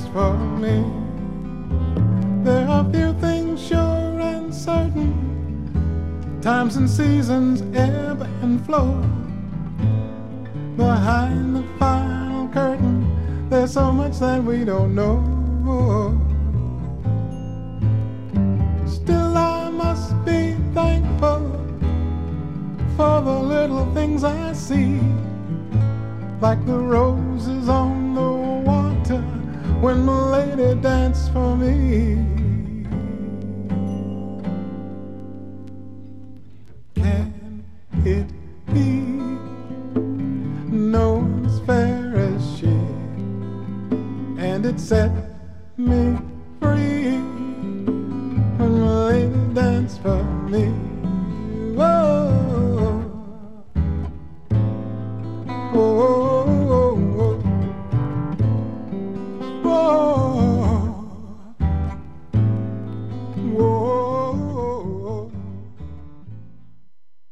for me. There are few things sure and certain. Times and seasons ebb and flow. Behind the final curtain, there's so much that we don't know. Still I must be thankful for the little things I see, like the roses on the water when my lady danced for me. Can it be no one as fair as she? And it set me